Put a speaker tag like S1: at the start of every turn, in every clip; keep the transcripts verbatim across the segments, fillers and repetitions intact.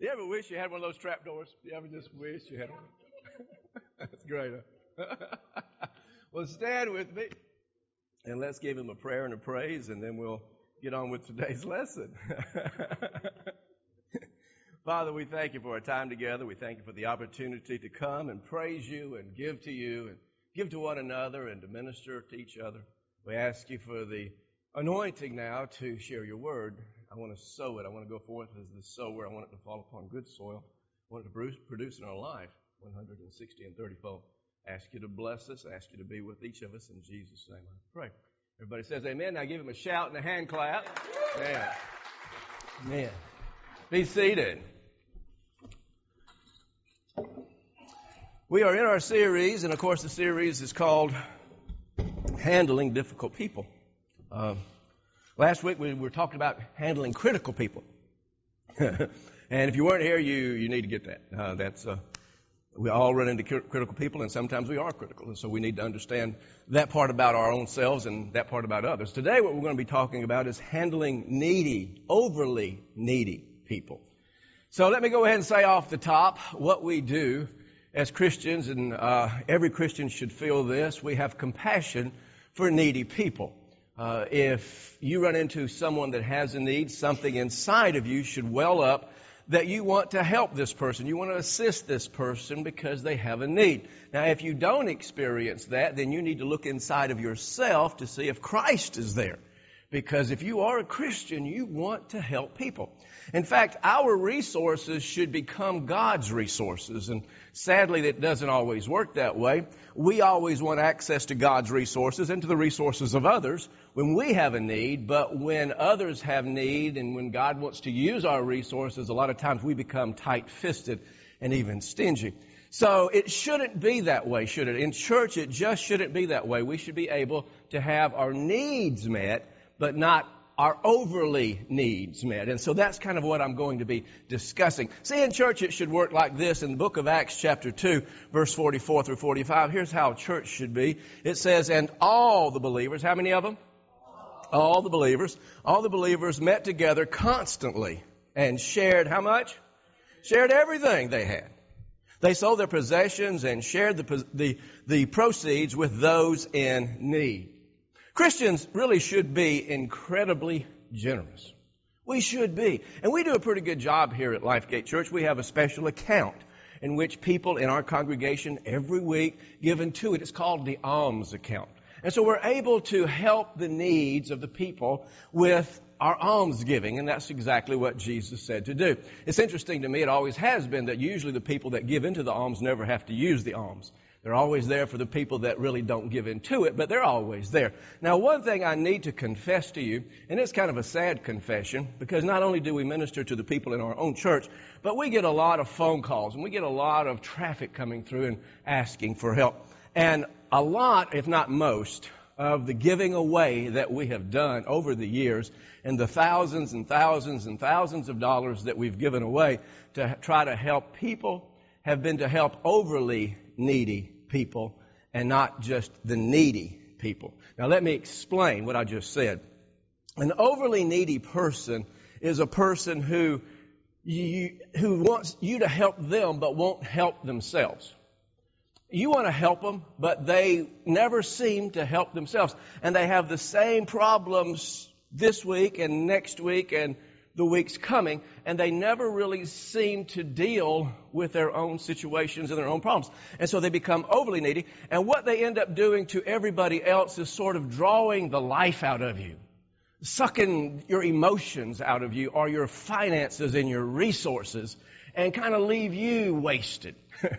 S1: You ever wish you had one of those trap doors? You ever just wish you had one? That's great. Huh? Well, stand with me, and let's give him a prayer and a praise, and then we'll get on with today's lesson. Father, we thank you for our time together. We thank you for the opportunity to come and praise you and give to you and give to one another and to minister to each other. We ask you for the anointing now to share your word. I want to sow it. I want to go forth as the sower. I want it to fall upon good soil. I want it to produce in our life one hundred sixty and thirty-fold. Ask you to bless us. Ask you to be with each of us. In Jesus' name I pray. Everybody says amen. Now give him a shout and a hand clap. Man. Man. Be seated. We are in our series, and of course the series is called Handling Difficult People. Uh, last week we were talking about handling critical people. And if you weren't here, you, you need to get that. Uh, that's uh, we all run into critical people, and sometimes we are critical. And so we need to understand that part about our own selves and that part about others. Today what we're going to be talking about is handling needy, overly needy people. So let me go ahead and say off the top what we do as Christians, and uh, every Christian should feel this. We have compassion for needy people. Uh, if you run into someone that has a need, something inside of you should well up that you want to help this person. You want to assist this person because they have a need. Now, if you don't experience that, then you need to look inside of yourself to see if Christ is there. Because if you are a Christian, you want to help people. In fact, our resources should become God's resources. And sadly, that doesn't always work that way. We always want access to God's resources and to the resources of others when we have a need. But when others have need and when God wants to use our resources, a lot of times we become tight-fisted and even stingy. So it shouldn't be that way, should it? In church, it just shouldn't be that way. We should be able to have our needs met, but not our overly needs met. And so that's kind of what I'm going to be discussing. See, in church it should work like this. In the book of Acts chapter two, verse forty-four through forty-five, here's how church should be. It says, and all the believers, how many of them? All the believers. All the believers met together constantly and shared how much? Shared everything they had. They sold their possessions and shared the, the, the proceeds with those in need. Christians really should be incredibly generous. We should be. And we do a pretty good job here at Lifegate Church. We have a special account in which people in our congregation every week give into it. It's called the alms account. And so we're able to help the needs of the people with our alms giving, and that's exactly what Jesus said to do. It's interesting to me, it always has been, that usually the people that give into the alms never have to use the alms. They're always there for the people that really don't give into it, but they're always there. Now, one thing I need to confess to you, and it's kind of a sad confession, because not only do we minister to the people in our own church, but we get a lot of phone calls, and we get a lot of traffic coming through and asking for help. And a lot, if not most, of the giving away that we have done over the years, and the thousands and thousands and thousands of dollars that we've given away to try to help people, have been to help overly needy people and not just the needy people. Now let me explain what I just said. An overly needy person is a person who you, who wants you to help them but won't help themselves. You want to help them, but they never seem to help themselves. And they have the same problems this week and next week and the weeks coming, and they never really seem to deal with their own situations and their own problems. And so they become overly needy, and what they end up doing to everybody else is sort of drawing the life out of you, sucking your emotions out of you or your finances and your resources, and kind of leave you wasted.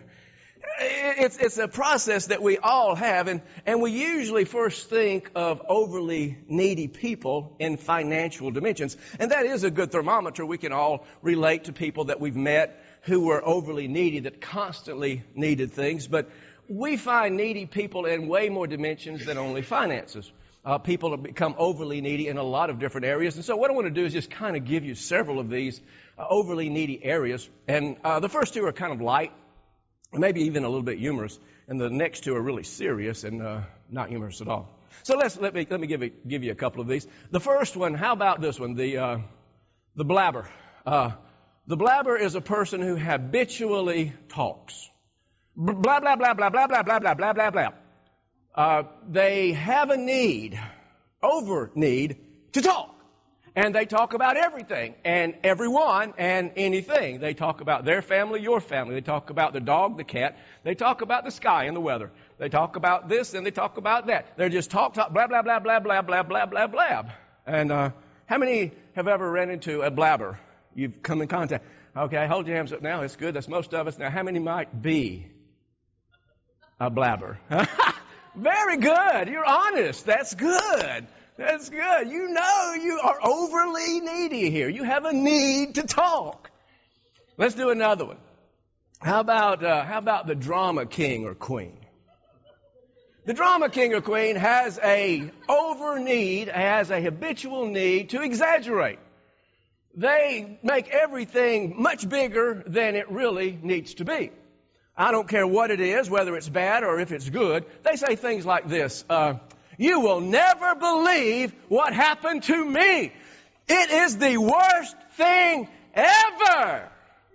S1: It's, it's a process that we all have, and, and we usually first think of overly needy people in financial dimensions. And that is a good thermometer. We can all relate to people that we've met who were overly needy, that constantly needed things. But we find needy people in way more dimensions than only finances. Uh, people have become overly needy in a lot of different areas. And so what I want to do is just kind of give you several of these uh, overly needy areas. And uh, the first two are kind of light, maybe even a little bit humorous, and the next two are really serious and uh, not humorous at all. So let's let me let me give you, give you a couple of these. The first one, how about this one? The uh, the blabber. Uh, the blabber is a person who habitually talks. Blah, blah, blah, blah, blah, blah, blah, blah, blah, blah, blah. Uh, they have a need, over need, to talk. And they talk about everything and everyone and anything. They talk about their family, your family. They talk about the dog, the cat. They talk about the sky and the weather. They talk about this and they talk about that. They're just talk, talk, blah, blah, blah, blah, blah, blah, blah, blah, blah. And uh, how many have ever ran into a blabber? You've come in contact. Okay, hold your hands up now. It's good. That's most of us. Now, how many might be a blabber? Very good. You're honest. That's good. That's good. You know you are overly needy here. You have a need to talk. Let's do another one. How about uh, how about the drama king or queen? The drama king or queen has a over need, has a habitual need to exaggerate. They make everything much bigger than it really needs to be. I don't care what it is, whether it's bad or if it's good. They say things like this. Uh, You will never believe what happened to me. It is the worst thing ever.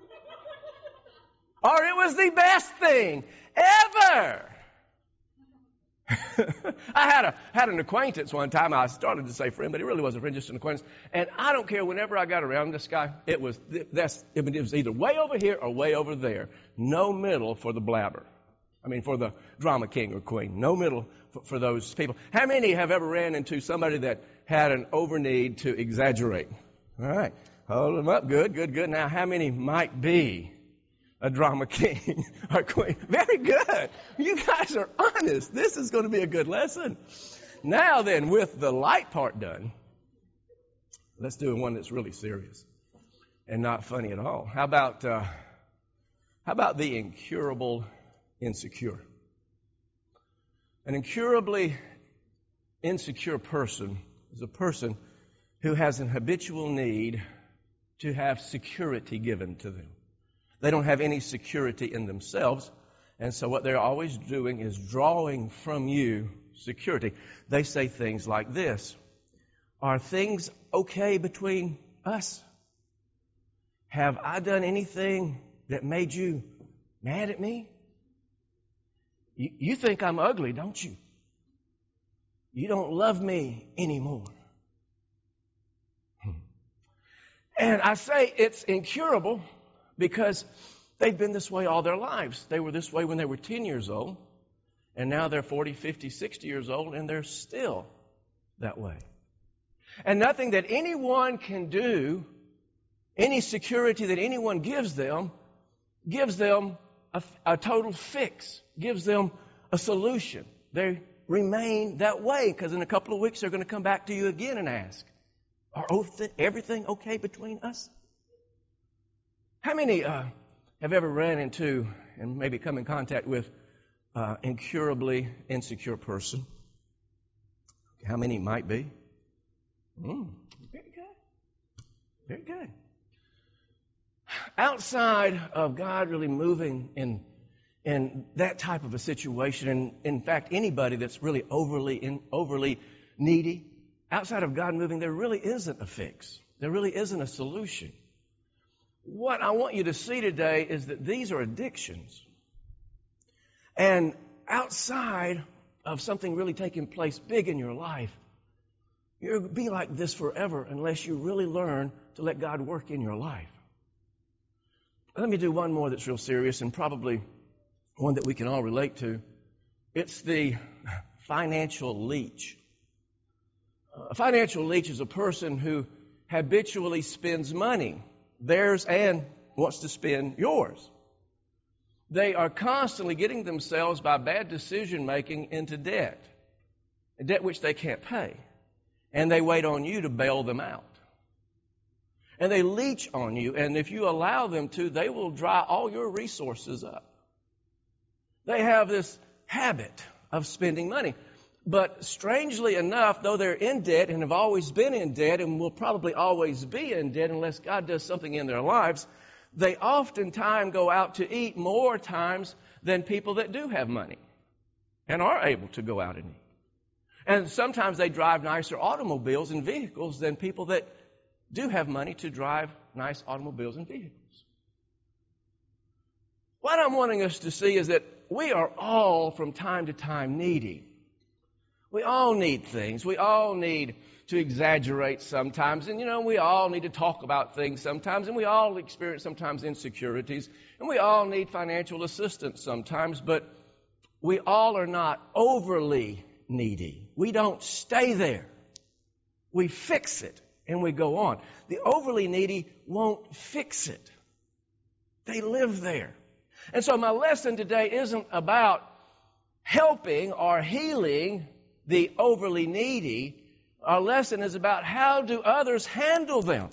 S1: Or it was the best thing ever. I had a had an acquaintance one time. I started to say friend, but he really wasn't a friend, just an acquaintance. And I don't care. Whenever I got around this guy, it was that's it was either way over here or way over there. No middle for the blabber. I mean, for the drama king or queen. No middle for, for those people. How many have ever ran into somebody that had an over need to exaggerate? All right. Hold them up. Good, good, good. Now, how many might be a drama king or queen? Very good. You guys are honest. This is going to be a good lesson. Now then, with the light part done, let's do one that's really serious and not funny at all. How about, uh, how about the incurable insecure? An incurably insecure person is a person who has an habitual need to have security given to them. They don't have any security in themselves, and so what they're always doing is drawing from you security. They say things like this: are things okay between us? Have I done anything that made you mad at me? You, you think I'm ugly, don't you? You don't love me anymore. And I say it's incurable because they've been this way all their lives. They were this way when they were ten years old, and now they're forty, fifty, sixty years old, and they're still that way. And nothing that anyone can do, any security that anyone gives them, gives them a, a total fix, gives them a solution. They remain that way because in a couple of weeks they're going to come back to you again and ask, are everything okay between us? How many uh, have ever ran into and maybe come in contact with an uh, incurably insecure person? How many might be? Mm, very good. Very good. Outside of God really moving in in that type of a situation, and in fact anybody that's really overly in, overly needy, outside of God moving, there really isn't a fix. There really isn't a solution. What I want you to see today is that these are addictions. And outside of something really taking place big in your life, you'll be like this forever unless you really learn to let God work in your life. Let me do one more that's real serious and probably one that we can all relate to. It's the financial leech. A financial leech is a person who habitually spends money, theirs and wants to spend yours. They are constantly getting themselves by bad decision making into debt, a debt which they can't pay. And they wait on you to bail them out. And they leech on you, and if you allow them to, they will dry all your resources up. They have this habit of spending money. But strangely enough, though they're in debt and have always been in debt and will probably always be in debt unless God does something in their lives, they oftentimes go out to eat more times than people that do have money and are able to go out and eat. And sometimes they drive nicer automobiles and vehicles than people that do have money to drive nice automobiles and vehicles. what I'm wanting us to see is that we are all from time to time needy. We all need things. We all need to exaggerate sometimes. And, you know, we all need to talk about things sometimes. And we all experience sometimes insecurities. And we all need financial assistance sometimes. But we all are not overly needy. We don't stay there. We fix it and we go on. The overly needy won't fix it. They live there. And so my lesson today isn't about helping or healing the overly needy. Our lesson is about how do others handle them.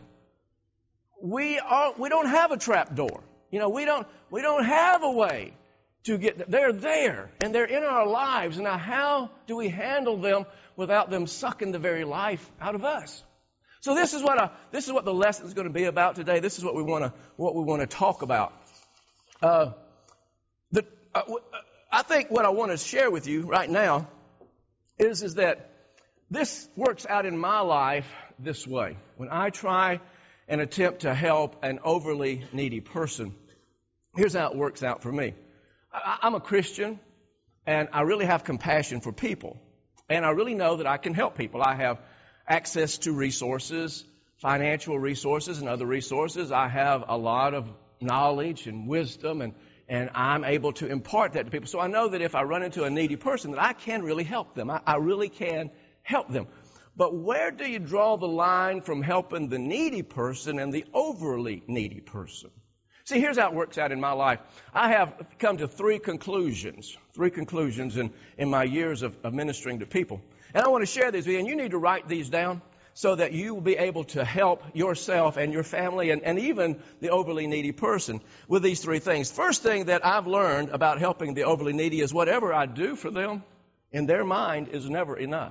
S1: We are we don't have a trap door. You know, we don't we don't have a way to get they're there and they're in our lives. Now how do we handle them without them sucking the very life out of us? So this is what I, this is what the lesson is going to be about today. This is what we want to what we want to talk about. Uh, the uh, I think what I want to share with you right now is is that this works out in my life this way. When I try and attempt to help an overly needy person, here's how it works out for me. I, I'm a Christian, and I really have compassion for people. And I really know that I can help people. I have access to resources, financial resources and other resources. I have a lot of knowledge and wisdom, and, and I'm able to impart that to people. So I know that if I run into a needy person, that I can really help them. I, I really can help them. But where do you draw the line from helping the needy person and the overly needy person? See, here's how it works out in my life. I have come to three conclusions, three conclusions in, in my years of, of ministering to people. And I want to share these with you, and you need to write these down so that you will be able to help yourself and your family and, and even the overly needy person with these three things. First thing that I've learned about helping the overly needy is whatever I do for them, in their mind, is never enough.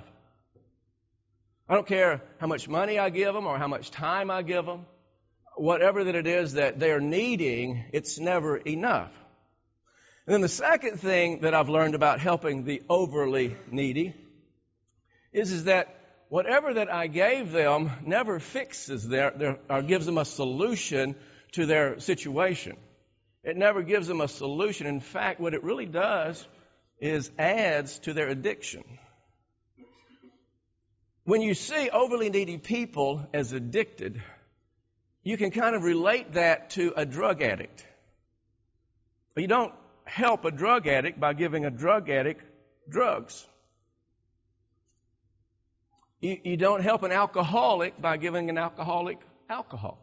S1: I don't care how much money I give them or how much time I give them. Whatever that it is that they're needing, it's never enough. And then the second thing that I've learned about helping the overly needy is, is that whatever that I gave them never fixes their, their or gives them a solution to their situation. It never gives them a solution. In fact, what it really does is adds to their addiction. When you see overly needy people as addicted, you can kind of relate that to a drug addict. But you don't help a drug addict by giving a drug addict drugs. You, you don't help an alcoholic by giving an alcoholic alcohol.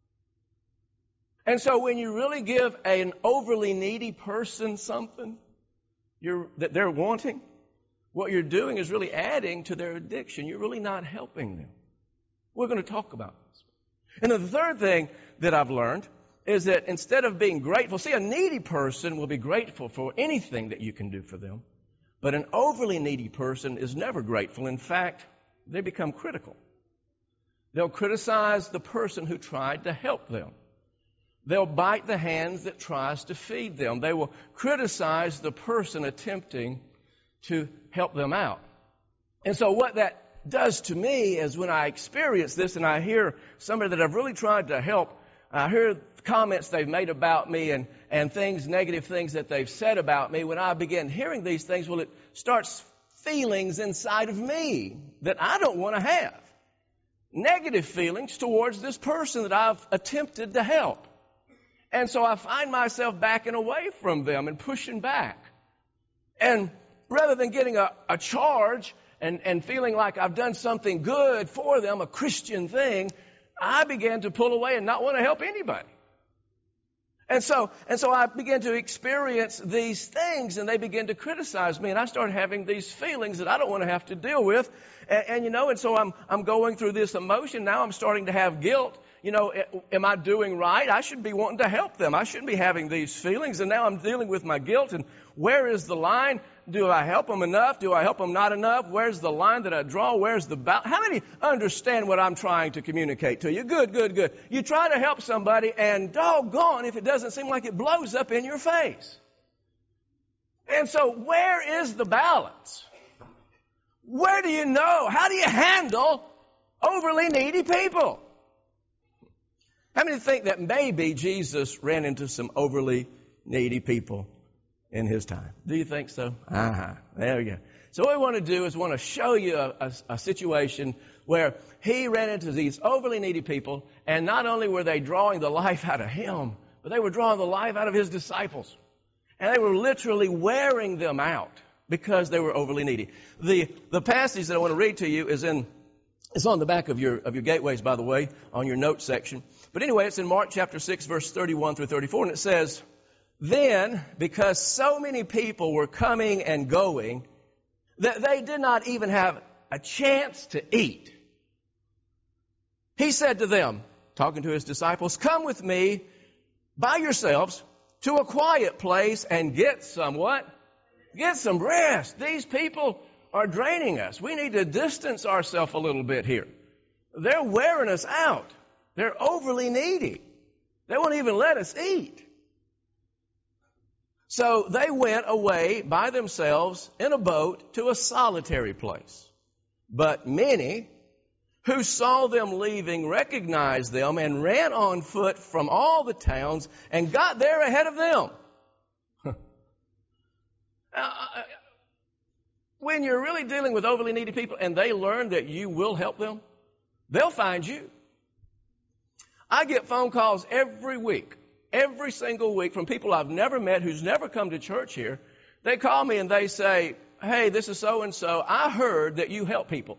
S1: And so when you really give an overly needy person something you're, that they're wanting, what you're doing is really adding to their addiction. You're really not helping them. We're going to talk about this. And the third thing that I've learned is that instead of being grateful, see, a needy person will be grateful for anything that you can do for them. But an overly needy person is never grateful. In fact, they become critical. They'll criticize the person who tried to help them. They'll bite the hand that tries to feed them. They will criticize the person attempting to help them out. And so what that does to me is when I experience this and I hear somebody that I've really tried to help, I hear comments they've made about me and, and things, negative things that they've said about me. When I begin hearing these things, well, it starts feelings inside of me that I don't want to have. Negative feelings towards this person that I've attempted to help. And so I find myself backing away from them and pushing back. And rather than getting a, a charge and, and feeling like I've done something good for them, a Christian thing, I began to pull away and not want to help anybody. And so, and so I began to experience these things, and they began to criticize me, and I started having these feelings that I don't want to have to deal with. And, and you know, and so I'm, I'm going through this emotion. Now I'm starting to have guilt. You know, am I doing right? I should be wanting to help them. I shouldn't be having these feelings. And now I'm dealing with my guilt. And where is the line? Do I help them enough? Do I help them not enough? Where's the line that I draw? Where's the balance? How many understand what I'm trying to communicate to you? Good, good, good. You try to help somebody, and doggone if it doesn't seem like it blows up in your face. And so where is the balance? Where do you know? How do you handle overly needy people? How many think that maybe Jesus ran into some overly needy people in his time. Do you think so? Uh-huh. There we go. So what we want to do is we want to show you a, a, a situation where he ran into these overly needy people, and not only were they drawing the life out of him, but they were drawing the life out of his disciples. And they were literally wearing them out because they were overly needy. The the passage that I want to read to you is in it's on the back of your of your gateways, by the way, on your notes section. But anyway, it's in Mark chapter six, verse thirty-one through thirty-four, and it says, "Then, because so many people were coming and going, that they did not even have a chance to eat, he said to them," talking to his disciples, "Come with me by yourselves to a quiet place and get some what? Get some rest. These people are draining us. We need to distance ourselves a little bit here. They're wearing us out. They're overly needy. They won't even let us eat." So they went away by themselves in a boat to a solitary place. But many who saw them leaving recognized them and ran on foot from all the towns and got there ahead of them. When you're really dealing with overly needy people and they learn that you will help them, they'll find you. I get phone calls every week, every single week, from people I've never met who's never come to church here. They call me and they say, "Hey, this is so-and-so. I heard that you help people."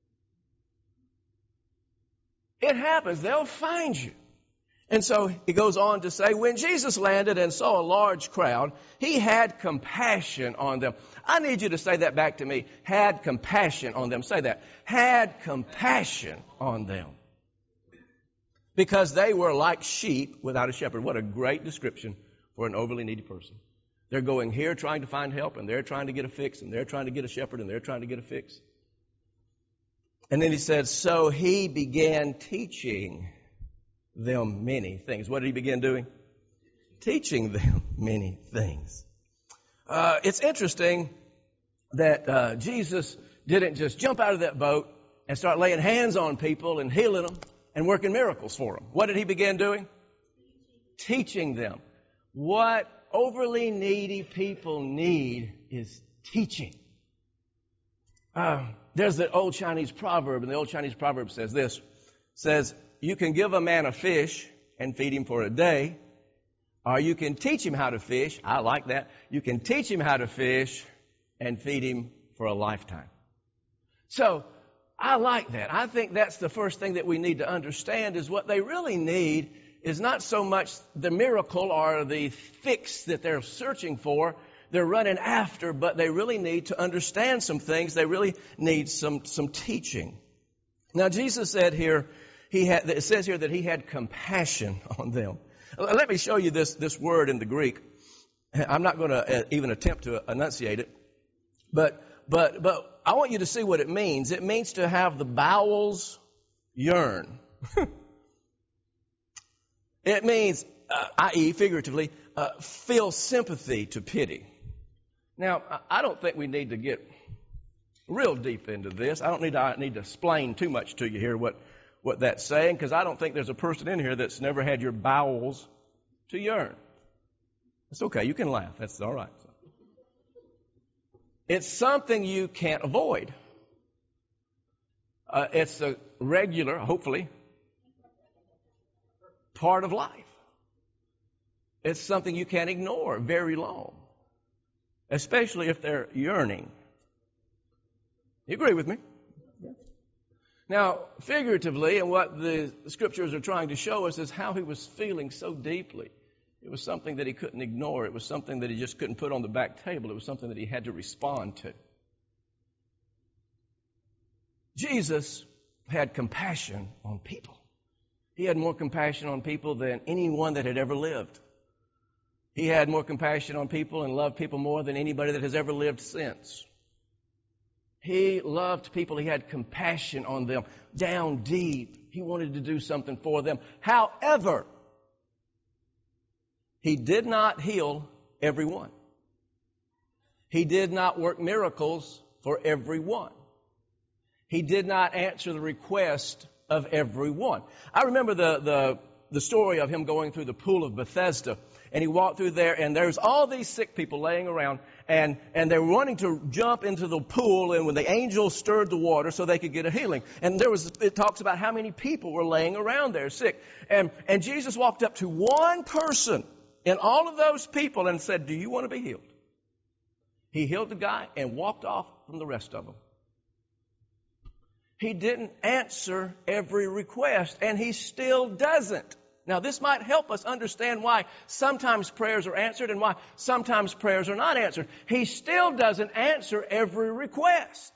S1: It happens. They'll find you. And so he goes on to say, when Jesus landed and saw a large crowd, he had compassion on them. I need you to say that back to me. Had compassion on them. Say that. Had compassion on them. Because they were like sheep without a shepherd. What a great description for an overly needy person. They're going here trying to find help, and they're trying to get a fix, and they're trying to get a shepherd, and they're trying to get a fix. And then he said, so he began teaching them many things. What did he begin doing? Teaching them many things. Uh, it's interesting that uh, Jesus didn't just jump out of that boat and start laying hands on people and healing them and working miracles for them. What did he begin doing? Teaching them. What overly needy people need is teaching. Uh, there's the old Chinese proverb, and the old Chinese proverb says this. Says, you can give a man a fish and feed him for a day, or you can teach him how to fish. I like that. You can teach him how to fish and feed him for a lifetime. So I like that. I think that's the first thing that we need to understand is what they really need is not so much the miracle or the fix that they're searching for, they're running after, but they really need to understand some things. They really need some, some teaching. Now, Jesus said here, he had, it says here that he had compassion on them. Let me show you this, this word in the Greek. I'm not going to even attempt to enunciate it, but, but, but I want you to see what it means. It means to have the bowels yearn. It means, uh, that is figuratively, uh, feel sympathy to pity. Now, I don't think we need to get real deep into this. I don't need to, I need to explain too much to you here what, what that's saying, because I don't think there's a person in here that's never had your bowels to yearn. It's okay. You can laugh. That's all right. It's something you can't avoid. Uh, it's a regular, hopefully, part of life. It's something you can't ignore very long, especially if they're yearning. You agree with me? Now, figuratively, and what the scriptures are trying to show us is how he was feeling so deeply. It was something that he couldn't ignore. It was something that he just couldn't put on the back table. It was something that he had to respond to. Jesus had compassion on people. He had more compassion on people than anyone that had ever lived. He had more compassion on people and loved people more than anybody that has ever lived since. He loved people. He had compassion on them down deep. He wanted to do something for them. However, he did not heal everyone. He did not work miracles for everyone. He did not answer the request of everyone. I remember the, the the story of him going through the pool of Bethesda. And he walked through there, and there's all these sick people laying around, and, and they're wanting to jump into the pool, and when the angel stirred the water so they could get a healing. And there was, it talks about how many people were laying around there sick. And, and Jesus walked up to one person in all of those people and said, do you want to be healed? He healed the guy and walked off from the rest of them. He didn't answer every request, and he still doesn't. Now, this might help us understand why sometimes prayers are answered and why sometimes prayers are not answered. He still doesn't answer every request.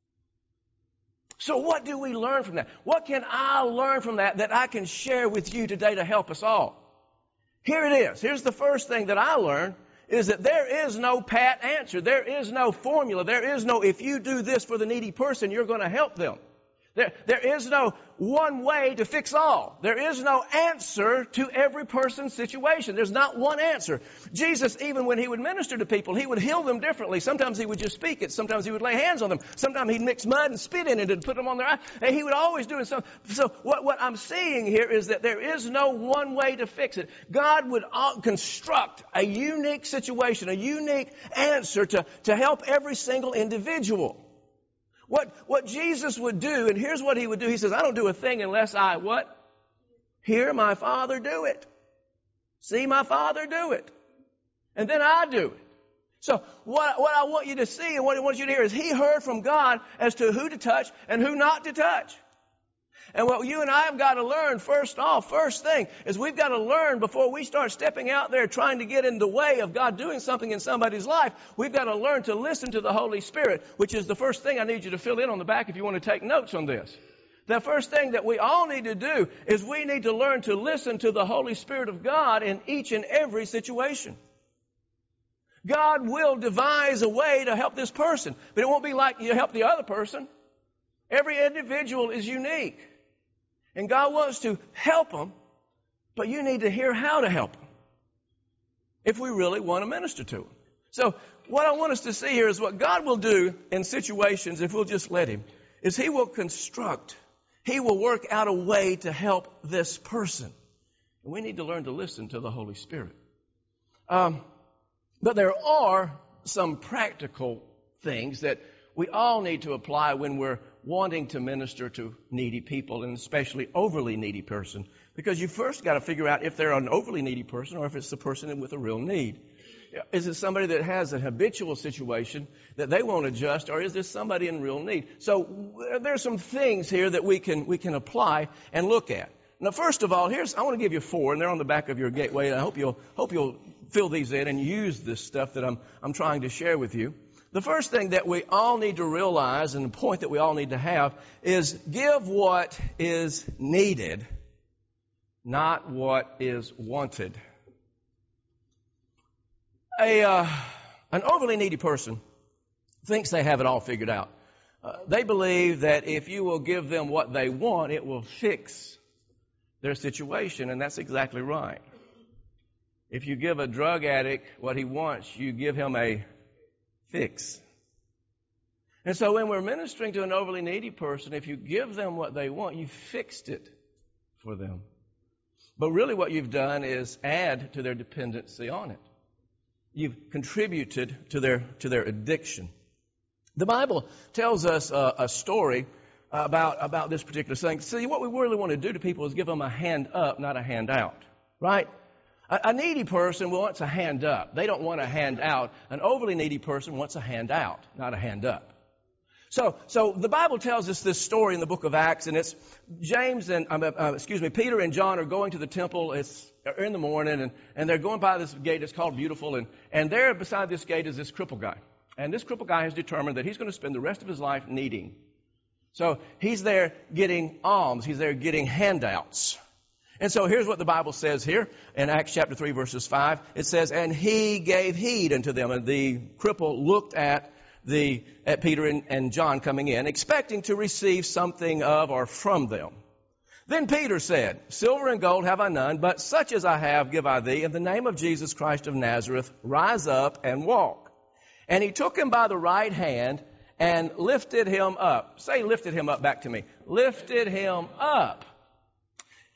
S1: So what do we learn from that? What can I learn from that that I can share with you today to help us all? Here it is. Here's the first thing that I learned, is that there is no pat answer. There is no formula. There is no, if you do this for the needy person, you're going to help them. There, there is no one way to fix all. There is no answer to every person's situation. There's not one answer. Jesus, even when he would minister to people, he would heal them differently. Sometimes he would just speak it. Sometimes he would lay hands on them. Sometimes he'd mix mud and spit in it and put them on their eye. And he would always do it. So, so what, what I'm seeing here is that there is no one way to fix it. God would construct a unique situation, a unique answer to, to help every single individual. What, what Jesus would do, and here's what he would do. He says, I don't do a thing unless I, what? Hear my Father do it. See my Father do it. And then I do it. So what, what I want you to see and what I want you to hear is he heard from God as to who to touch and who not to touch. And what you and I have got to learn first off, first thing, is we've got to learn before we start stepping out there trying to get in the way of God doing something in somebody's life. We've got to learn to listen to the Holy Spirit, which is the first thing I need you to fill in on the back if you want to take notes on this. The first thing that we all need to do is we need to learn to listen to the Holy Spirit of God in each and every situation. God will devise a way to help this person, but it won't be like you help the other person. Every individual is unique. And God wants to help them, but you need to hear how to help them if we really want to minister to them. So what I want us to see here is what God will do in situations, if we'll just let him, is he will construct, he will work out a way to help this person. And we need to learn to listen to the Holy Spirit. Um, but there are some practical things that we all need to apply when we're wanting to minister to needy people, and especially overly needy person, because you first got to figure out if they're an overly needy person or if it's the person with a real need. Is it somebody that has a habitual situation that they won't adjust, or is this somebody in real need? So there's some things here that we can we can apply and look at. Now, first of all, here's I want to give you four, and they're on the back of your gateway. And I hope you'll hope you'll fill these in and use this stuff that I'm I'm trying to share with you. The first thing that we all need to realize, and the point that we all need to have, is give what is needed, not what is wanted. A uh, an overly needy person thinks they have it all figured out. Uh, they believe that if you will give them what they want, it will fix their situation, and that's exactly right. If you give a drug addict what he wants, you give him a fix. And so when we're ministering to an overly needy person, if you give them what they want, you fixed it for them. But really what you've done is add to their dependency on it. You've contributed to their to their addiction. The Bible tells us a, a story about, about this particular thing. See, what we really want to do to people is give them a hand up, not a hand out. Right? A needy person wants a hand up. They don't want a hand out. An overly needy person wants a hand out, not a hand up. So, so the Bible tells us this story in the book of Acts, and it's James and, uh, uh, excuse me, Peter and John are going to the temple. It's in the morning, and, and they're going by this gate. It's called Beautiful, and, and there beside this gate is this crippled guy. And this crippled guy has determined that he's going to spend the rest of his life needing. So he's there getting alms. He's there getting handouts. And so here's what the Bible says here in Acts chapter three, verses five. It says, and he gave heed unto them. And the cripple looked at the at Peter and, and John coming in, expecting to receive something of or from them. Then Peter said, silver and gold have I none, but such as I have give I thee. In the name of Jesus Christ of Nazareth, rise up and walk. And he took him by the right hand and lifted him up. Say, lifted him up back to me. Lifted him up.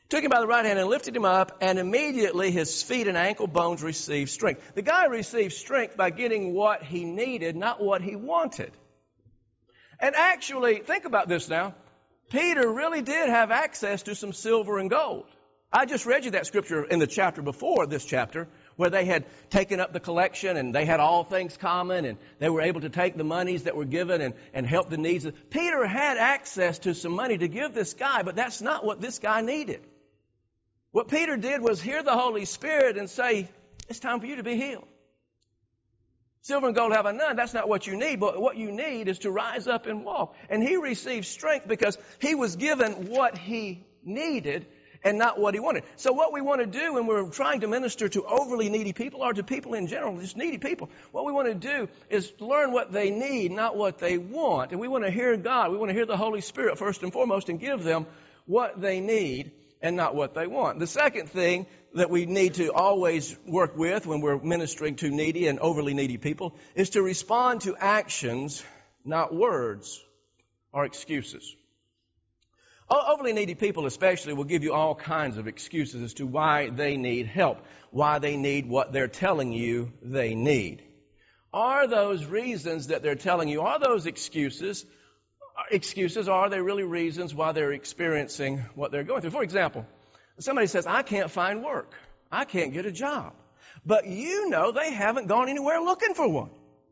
S1: Took him by the right hand and lifted him up, and immediately his feet and ankle bones received strength. The guy received strength by getting what he needed, not what he wanted. And actually, think about this now. Peter really did have access to some silver and gold. I just read you that scripture in the chapter before this chapter, where they had taken up the collection and they had all things common and they were able to take the monies that were given and, and help the needs. Peter had access to some money to give this guy, but that's not what this guy needed. What Peter did was hear the Holy Spirit and say, it's time for you to be healed. Silver and gold have I none. That's not what you need, but what you need is to rise up and walk. And he received strength because he was given what he needed and not what he wanted. So what we want to do when we're trying to minister to overly needy people or to people in general, just needy people, what we want to do is learn what they need, not what they want. And we want to hear God. We want to hear the Holy Spirit first and foremost and give them what they need and not what they want. The second thing that we need to always work with when we're ministering to needy and overly needy people is to respond to actions, not words or excuses. Overly needy people especially will give you all kinds of excuses as to why they need help, why they need what they're telling you they need. Are those reasons that they're telling you, are those excuses, excuses, are they really reasons why they're experiencing what they're going through? For example, somebody says, I can't find work. I can't get a job. But you know they haven't gone anywhere looking for one.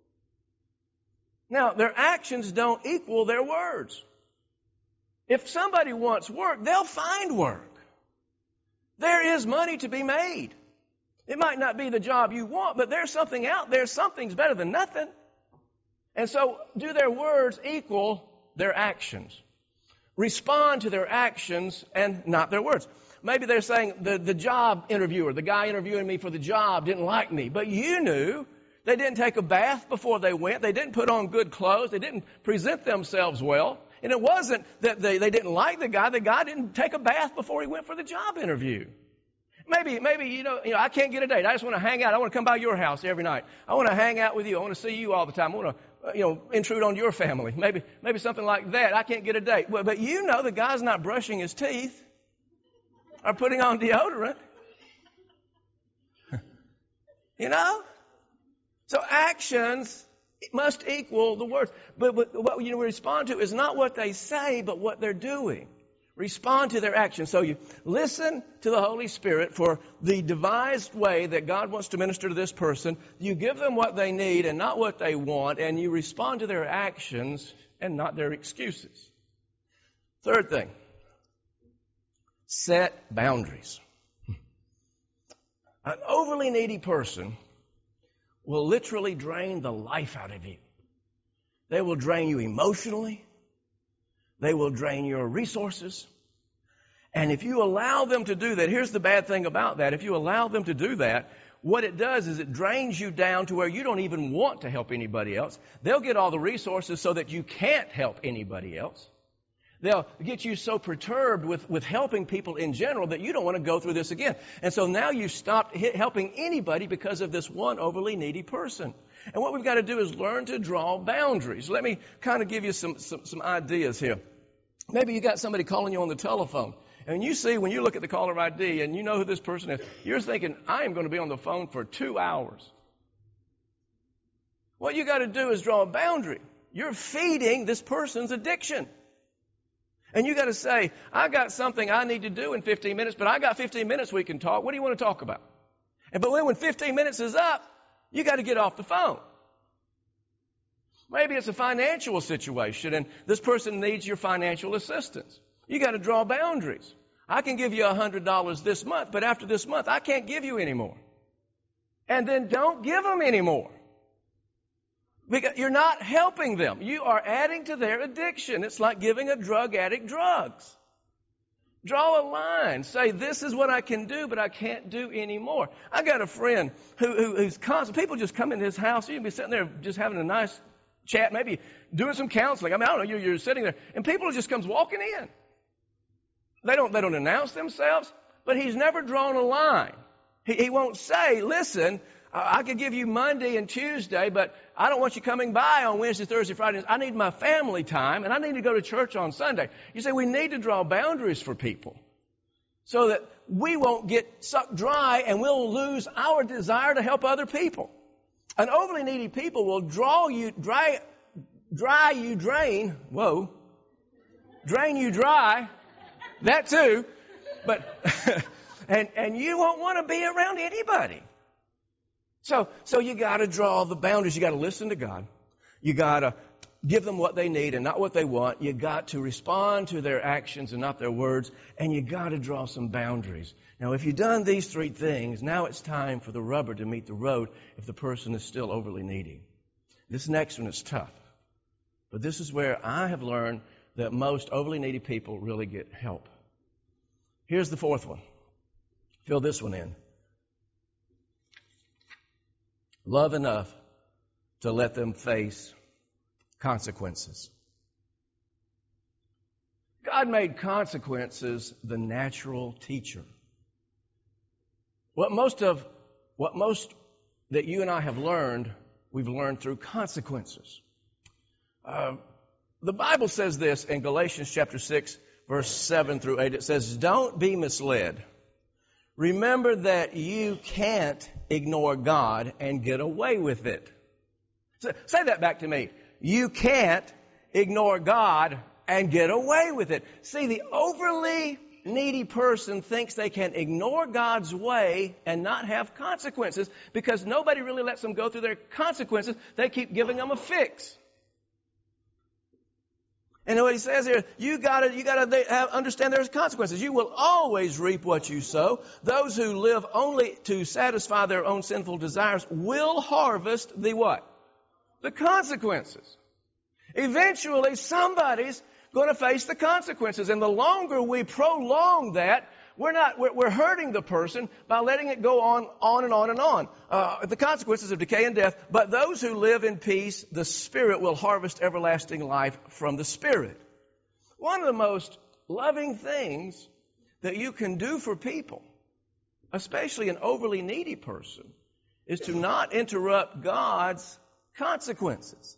S1: Now, their actions don't equal their words. If somebody wants work, they'll find work. There is money to be made. It might not be the job you want, but there's something out there. Something's better than nothing. And so, do their words equal their actions? Respond to their actions and not their words. Maybe they're saying the, the job interviewer, the guy interviewing me for the job didn't like me, but you knew they didn't take a bath before they went. They didn't put on good clothes. They didn't present themselves well. And it wasn't that they, they didn't like the guy. The guy didn't take a bath before he went for the job interview. Maybe, maybe, you know, you know, I can't get a date. I just want to hang out. I want to come by your house every night. I want to hang out with you. I want to see you all the time. I want to, uh, you know, intrude on your family. Maybe, maybe something like that. I can't get a date. Well, but you know the guy's not brushing his teeth or putting on deodorant. You know? So actions must equal the words. But, but what you respond to is not what they say, but what they're doing. Respond to their actions. So you listen to the Holy Spirit for the devised way that God wants to minister to this person. You give them what they need and not what they want, and you respond to their actions and not their excuses. Third thing, set boundaries. An overly needy person will literally drain the life out of you. They will drain you emotionally. They will drain your resources. And if you allow them to do that, here's the bad thing about that. If you allow them to do that, what it does is it drains you down to where you don't even want to help anybody else. They'll get all the resources so that you can't help anybody else. They'll get you so perturbed with, with helping people in general that you don't want to go through this again. And so now you've stopped helping anybody because of this one overly needy person. And what we've got to do is learn to draw boundaries. Let me kind of give you some, some, some ideas here. Maybe you got somebody calling you on the telephone. And you see, when you look at the caller I D and you know who this person is, you're thinking, I am going to be on the phone for two hours. What you got to do is draw a boundary. You're feeding this person's addiction. And you got to say, I got something I need to do in fifteen minutes, but I got fifteen minutes we can talk. What do you want to talk about? And but when fifteen minutes is up, you got to get off the phone. Maybe it's a financial situation and this person needs your financial assistance. You got to draw boundaries. I can give you one hundred dollars this month, but after this month, I can't give you any more. And then don't give them any more. Because you're not helping them. You are adding to their addiction. It's like giving a drug addict drugs. Draw a line. Say, this is what I can do, but I can't do any more. I got a friend who, who, who's constant. People just come into his house. You can be sitting there just having a nice chat, maybe doing some counseling. I mean, I don't know. You're, you're sitting there, and people just comes walking in. They don't, they don't announce themselves, but he's never drawn a line. He, he won't say, listen, I could give you Monday and Tuesday, but I don't want you coming by on Wednesday, Thursday, Friday. I need my family time, and I need to go to church on Sunday. You say we need to draw boundaries for people. so that we won't get sucked dry and we'll lose our desire to help other people. An overly needy people will draw you, dry, dry you drain, whoa, drain you dry, that too, but, and, and you won't want to be around anybody. So, so you got to draw the boundaries. You got to listen to God. You got to give them what they need and not what they want. You got to respond to their actions and not their words. And you got to draw some boundaries. Now, if you've done these three things, now it's time for the rubber to meet the road if the person is still overly needy. This next one is tough. But this is where I have learned that most overly needy people really get help. Here's the fourth one. Fill this one in. Love enough to let them face consequences. God made consequences the natural teacher. What most of, what most that you and I have learned, we've learned through consequences. Uh, the Bible says this in Galatians chapter six, verse seven through eight. It says, "Don't be misled. Remember that you can't ignore God and get away with it." So, say that back to me. You can't ignore God and get away with it. See, the overly needy person thinks they can ignore God's way and not have consequences because nobody really lets them go through their consequences. They keep giving them a fix. And what he says here, you gotta, you gotta have, understand there's consequences. You will always reap what you sow. Those who live only to satisfy their own sinful desires will harvest the what? The consequences. Eventually, somebody's going to face the consequences. And the longer we prolong that, we're not, we're, we're hurting the person by letting it go on, on and on and on. Uh, the consequences of decay and death. But those who live in peace, the Spirit will harvest everlasting life from the Spirit. One of the most loving things that you can do for people, especially an overly needy person, is to not interrupt God's consequences.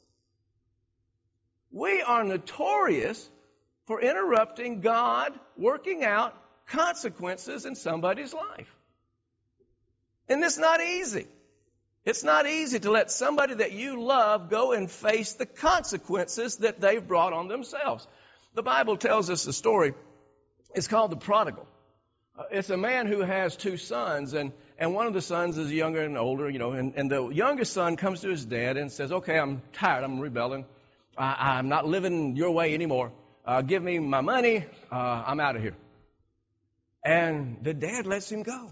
S1: We are notorious for interrupting God working out consequences in somebody's life. And it's not easy. It's not easy to let somebody that you love go and face the consequences that they've brought on themselves. The Bible tells us a story. It's called the prodigal. Uh, it's a man who has two sons, and, and one of the sons is younger and older, you know, and, and the youngest son comes to his dad and says, "Okay, I'm tired. I'm rebelling. I, I'm not living your way anymore. Uh, give me my money. Uh, I'm out of here." And the dad lets him go.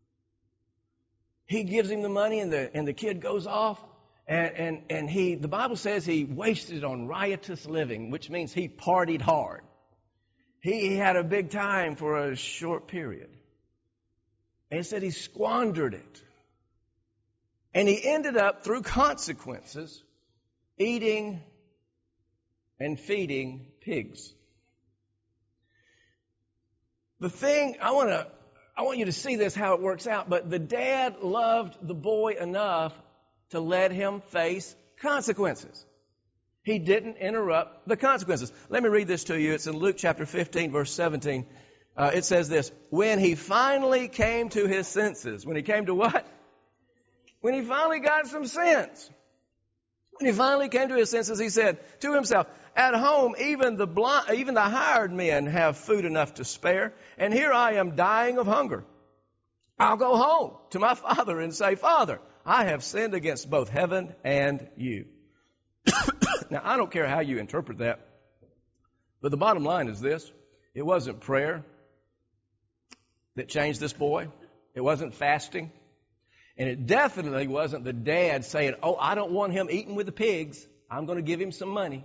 S1: He gives him the money, and the and the kid goes off. And and and he, the Bible says he wasted it on riotous living, which means he partied hard. He had a big time for a short period. And it said he squandered it. And he ended up, through consequences, eating and feeding pigs. The thing, I want to, I want you to see this, how it works out, but the dad loved the boy enough to let him face consequences. He didn't interrupt the consequences. Let me read this to you. It's in Luke chapter fifteen, verse seventeen. Uh, it says this, "When he finally came to his senses," when he came to what? When he finally got some sense. When he finally came to his senses, he said to himself, "At home, even the blind, even the hired men have food enough to spare, and here I am dying of hunger. I'll go home to my father and say, 'Father, I have sinned against both heaven and you.'" Now, I don't care how you interpret that, but the bottom line is this. It wasn't prayer that changed this boy. It wasn't fasting. And it definitely wasn't the dad saying, "Oh, I don't want him eating with the pigs. I'm going to give him some money."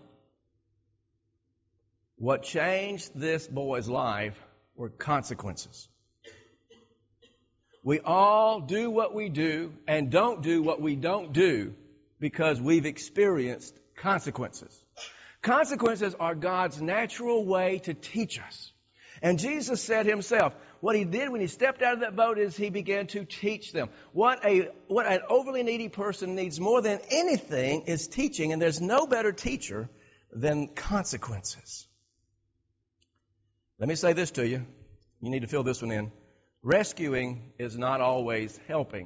S1: What changed this boy's life were consequences. We all do what we do and don't do what we don't do because we've experienced consequences. Consequences are God's natural way to teach us. And Jesus said himself, what he did when he stepped out of that boat is he began to teach them. What a what an overly needy person needs more than anything is teaching, and there's no better teacher than consequences. Let me say this to you. You need to fill this one in. Rescuing is not always helping.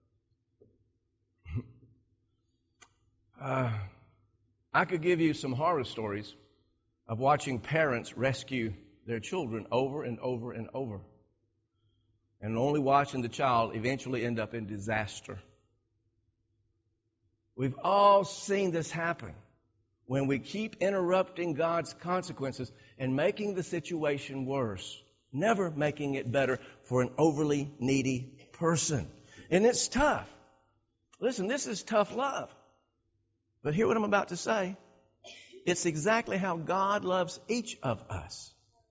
S1: uh, I could give you some horror stories of watching parents rescue their children over and over and over, and only watching the child eventually end up in disaster. We've all seen this happen when we keep interrupting God's consequences and making the situation worse, never making it better for an overly needy person. And it's tough. Listen, this is tough love. But hear what I'm about to say. It's exactly how God loves each of us.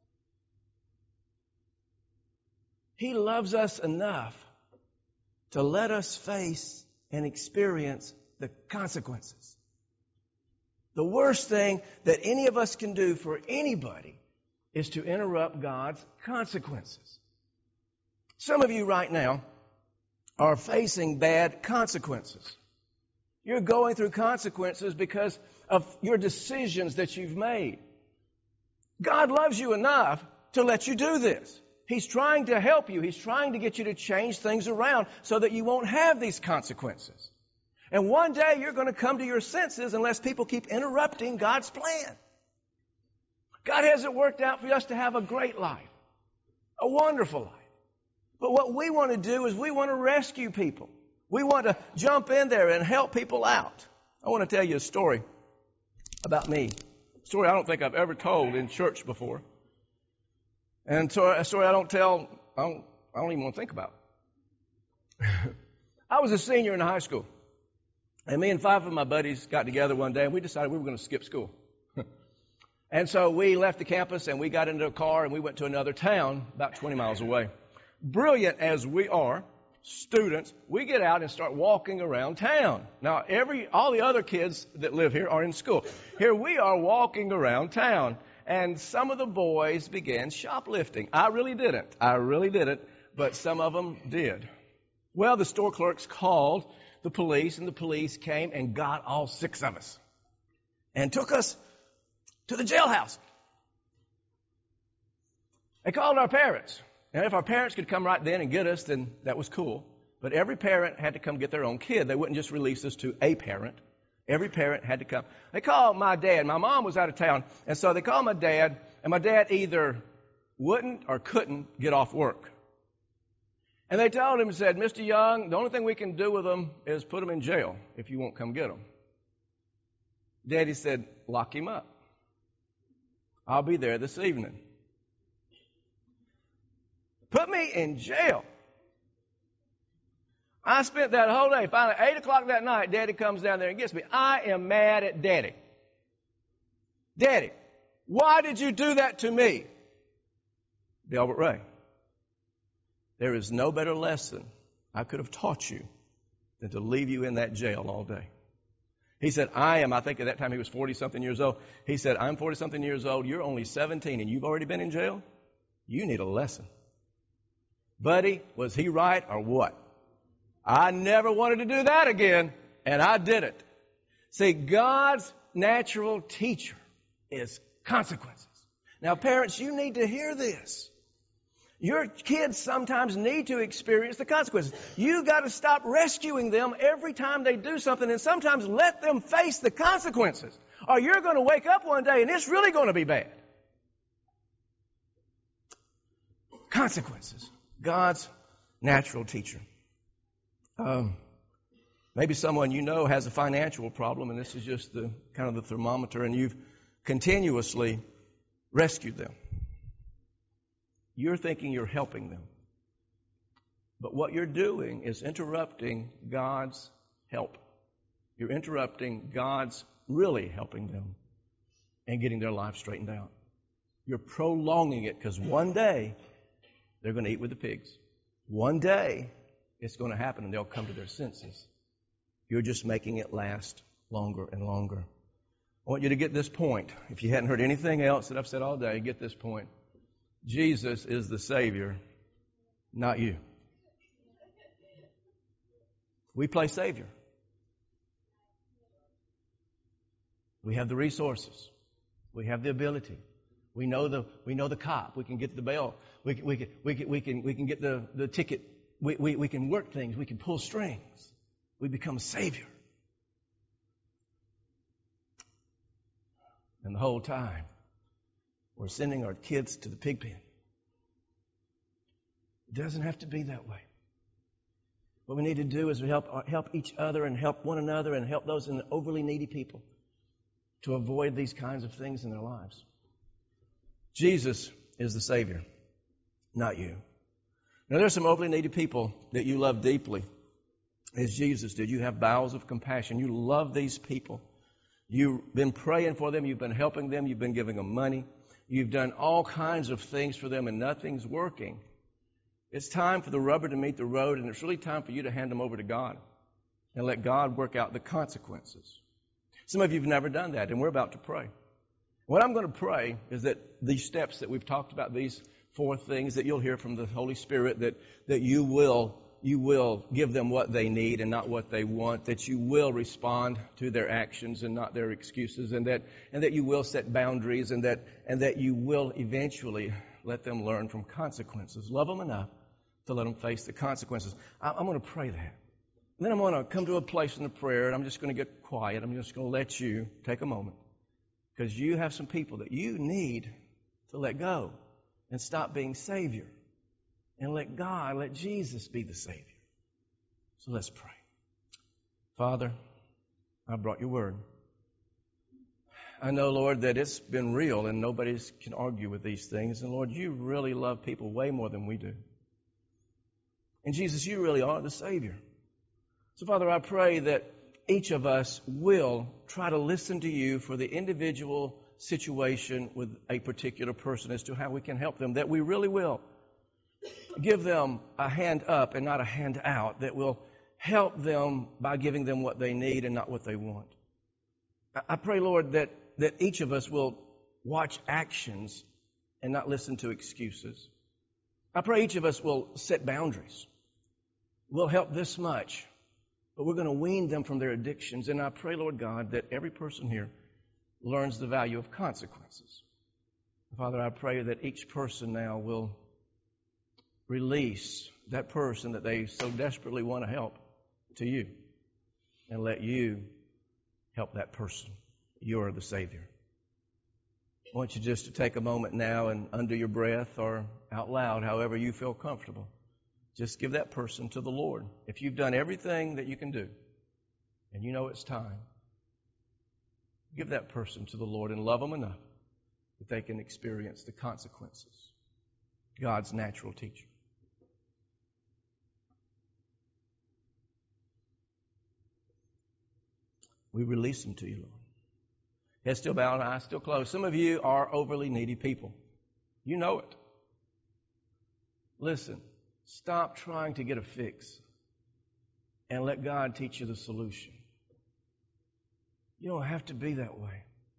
S1: He loves us enough to let us face and experience the consequences. The worst thing that any of us can do for anybody is to interrupt God's consequences. Some of you right now are facing bad consequences. You're going through consequences because of your decisions that you've made. God loves you enough to let you do this. He's trying to help you. He's trying to get you to change things around so that you won't have these consequences. And one day you're going to come to your senses unless people keep interrupting God's plan. God has it worked out for us to have a great life, a wonderful life. But what we want to do is we want to rescue people. We want to jump in there and help people out. I want to tell you a story about me. A story I don't think I've ever told in church before. And so a story I don't tell, I don't, I don't even want to think about. I was a senior in high school. And me and five of my buddies got together one day and we decided we were going to skip school. And so we left the campus and we got into a car and we went to another town about twenty miles away. Brilliant as we are, students, we get out and start walking around town. Now, every all the other kids that live here are in school. Here we are walking around town. And some of the boys began shoplifting. I really didn't. I really didn't. But some of them did. Well, the store clerks called the police, and the police came and got all six of us and took us to the jailhouse. They called our parents. And if our parents could come right then and get us, then that was cool. But every parent had to come get their own kid. They wouldn't just release us to a parent. Every parent had to come. They called my dad. My mom was out of town. And so they called my dad. And my dad either wouldn't or couldn't get off work. And they told him, said, Mister Young, the only thing we can do with them is put them in jail if you won't come get them. Daddy said, lock him up. I'll be there this evening. Put me in jail. I spent that whole day. Finally, eight o'clock that night, Daddy comes down there and gets me. I am mad at Daddy. Daddy, why did you do that to me? Delbert Ray, there is no better lesson I could have taught you than to leave you in that jail all day. He said, I am, I think at that time he was forty-something years old. He said, I'm forty-something years old. You're only seventeen and you've already been in jail? You need a lesson. Buddy, was he right or what? I never wanted to do that again, and I did it. See, God's natural teacher is consequences. Now, parents, you need to hear this. Your kids sometimes need to experience the consequences. You got to stop rescuing them every time they do something, and sometimes let them face the consequences, or you're going to wake up one day and it's really going to be bad. Consequences. God's natural teacher. Um, maybe someone you know has a financial problem, and this is just the kind of the thermometer, and you've continuously rescued them. You're thinking you're helping them. But what you're doing is interrupting God's help. You're interrupting God's really helping them and getting their life straightened out. You're prolonging it because one day they're going to eat with the pigs. One day it's going to happen and they'll come to their senses. You're just making it last longer and longer. I want you to get this point. If you hadn't heard anything else that I've said all day, get this point. Jesus is the Savior, not you. We play Savior. We have the resources. We have the ability. We know the we know the cop. We can get the bail. We can we can we can we can, we can get the, the ticket. We, we we can work things. We can pull strings. We become a savior. And the whole time, we're sending our kids to the pig pen. It doesn't have to be that way. What we need to do is we help help each other and help one another and help those in the overly needy people to avoid these kinds of things in their lives. Jesus is the Savior, not you. Now, there are some overly needy people that you love deeply, as Jesus did. You have bowels of compassion. You love these people. You've been praying for them. You've been helping them. You've been giving them money. You've done all kinds of things for them, and nothing's working. It's time for the rubber to meet the road, and it's really time for you to hand them over to God and let God work out the consequences. Some of you have never done that, and we're about to pray. What I'm going to pray is that these steps that we've talked about, these four things that you'll hear from the Holy Spirit, that, that you will you will give them what they need and not what they want, that you will respond to their actions and not their excuses, and that and that you will set boundaries, and that and that you will eventually let them learn from consequences. Love them enough to let them face the consequences. I, I'm going to pray that. And then I'm going to come to a place in the prayer, and I'm just going to get quiet. I'm just going to let you take a moment, because you have some people that you need to let go and stop being Savior. And let God, let Jesus be the Savior. So let's pray. Father, I brought your word. I know, Lord, that it's been real and nobody can argue with these things. And Lord, you really love people way more than we do. And Jesus, you really are the Savior. So Father, I pray that each of us will try to listen to you for the individual situation with a particular person as to how we can help them, that we really will give them a hand up and not a hand out, that will help them by giving them what they need and not what they want. I pray, Lord, that, that each of us will watch actions and not listen to excuses. I pray each of us will set boundaries. We'll help this much, but we're going to wean them from their addictions. And I pray, Lord God, that every person here learns the value of consequences. Father, I pray that each person now will release that person that they so desperately want to help to you, and let you help that person. You're the Savior. I want you just to take a moment now and under your breath or out loud, however you feel comfortable, just give that person to the Lord. If you've done everything that you can do and you know it's time, give that person to the Lord and love them enough that they can experience the consequences. God's natural teacher. We release them to you, Lord. Head still bowed, eyes still closed. Some of you are overly needy people. You know it. Listen, stop trying to get a fix and let God teach you the solution. You don't have to be that way.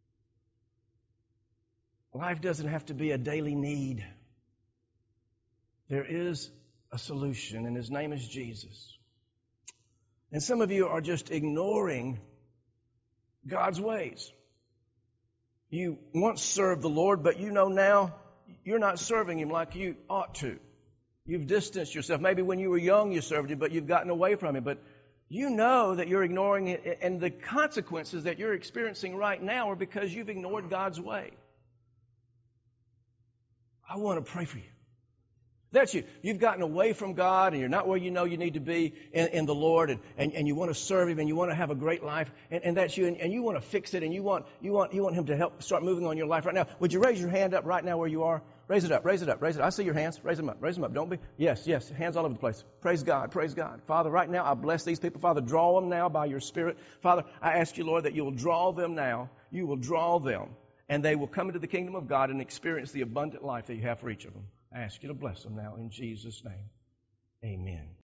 S1: Life doesn't have to be a daily need. There is a solution, and His name is Jesus. And some of you are just ignoring God's ways. You once served the Lord, but you know now you're not serving Him like you ought to. You've distanced yourself. Maybe when you were young you served Him, but you've gotten away from Him. But you know that you're ignoring it, and the consequences that you're experiencing right now are because you've ignored God's way. I want to pray for you. That's you. You've gotten away from God, and you're not where you know you need to be in, in the Lord, and, and, and you want to serve Him, and you want to have a great life, and, and that's you, and, and you want to fix it, and you want you want you want Him to help start moving on your life right now. Would you raise your hand up right now where you are? Raise it up, raise it up, raise it up. I see your hands. Raise them up, raise them up. Don't be. Yes, yes. Hands all over the place. Praise God, praise God. Father, right now I bless these people. Father, draw them now by your Spirit. Father, I ask you, Lord, that you will draw them now. You will draw them, and they will come into the kingdom of God and experience the abundant life that you have for each of them. I ask you to bless them now in Jesus' name. Amen.